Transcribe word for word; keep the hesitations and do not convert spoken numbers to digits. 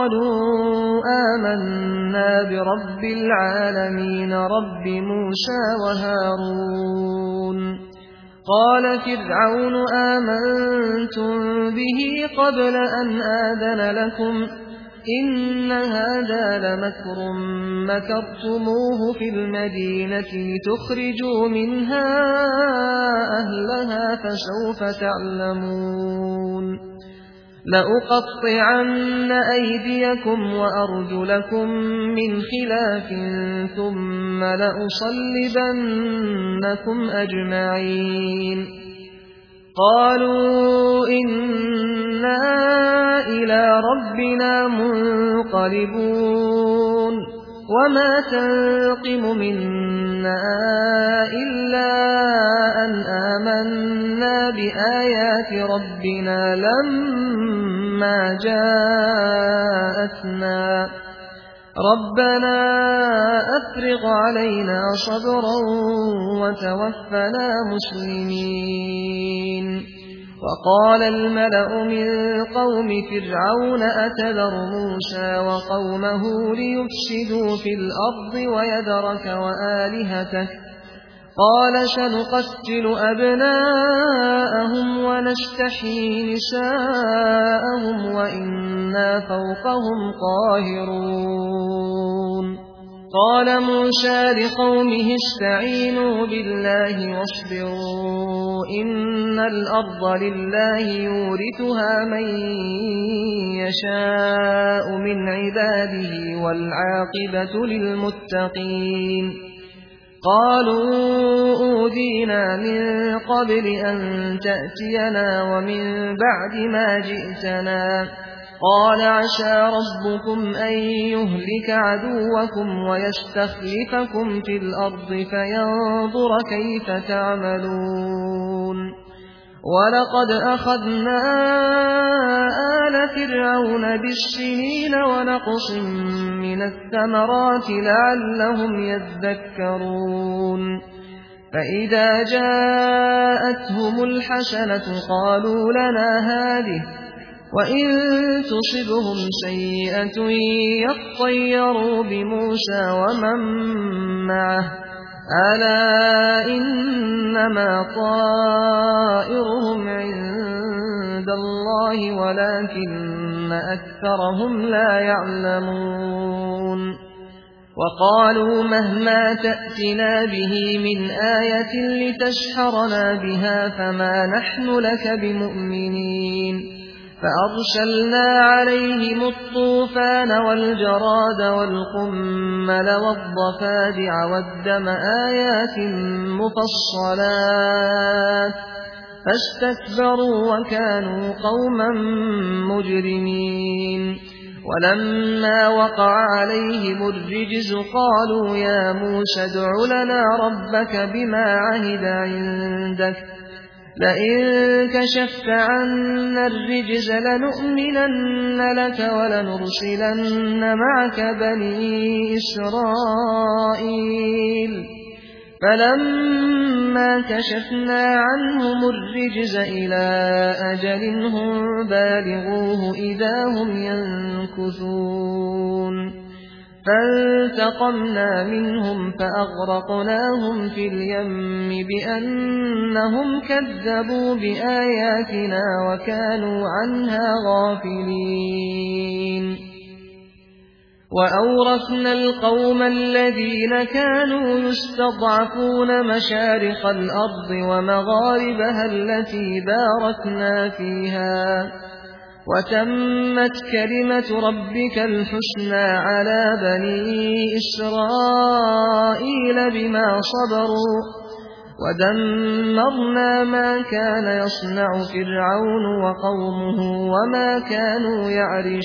قالوا آمنا برب العالمين رب موسى وهارون قال فرعون آمنتم به قبل أن آذن لكم إن هذا لمكر مكرتموه في المدينة لتخرجوا منها أهلها فسوف تعلمون لأقطعن أيديكم وأرجلكم من خلاف ثم لأصلبنكم أجمعين قالوا إنا إلى ربنا منقلبون وما تنقم منا إلا أن آمنا بآيات ربنا لما جاءتنا ربنا أفرغ علينا صبرا وتوفنا مسلمين وقال الملأ من قوم فرعون أتذر موسى وقومه ليفسدوا في الأرض ويذرك وآلهتك قال سنقتل أبناءهم ونستحيي نساءهم وإنا فوقهم قاهرون قال موسى لقومه استعينوا بالله واصبروا إن الأرض لله يورثها من يشاء من عباده والعاقبة للمتقين قالوا أوذينا من قبل أن تأتينا ومن بعد ما جئتنا قال عسى ربكم أن يهلك عدوكم ويستخلفكم في الأرض فينظر كيف تعملون ولقد أخذنا آل فرعون بالسنين ونقص من الثمرات لعلهم يذكرون فإذا جاءتهم الحسنة قالوا لنا هذه وإن تصبهم سيئة يطيروا بموسى ومن معه ألا إنما طائرهم عند الله ولكن أكثرهم لا يعلمون وقالوا مهما تأتنا به من آية لتسحرنا بها فما نحن لك بمؤمنين فأرسلنا عليهم الطوفان والجراد والقمل والضفادع والدم آيات مفصلات فاستكبروا وكانوا قوما مجرمين ولما وقع عليهم الرجز قالوا يا موسى ادع لنا ربك بما عهد عندك لئن كشفت عنا الرجز لنؤمنن لك ولنرسلن معك بني إسرائيل فلما كشفنا عنهم الرجز إلى أجل هم بالغوه إذا هم ينكثون فانتقمنا منهم فأغرقناهم في اليم بأنهم كذبوا بآياتنا وكانوا عنها غافلين وأورثنا القوم الذين كانوا يستضعفون مشارق الأرض ومغاربها التي باركنا فيها وتمت كلمة ربك الحسنى على بني إسرائيل بما صبروا ودمرنا ما كان يصنع فرعون وقومه وما كانوا يعرشون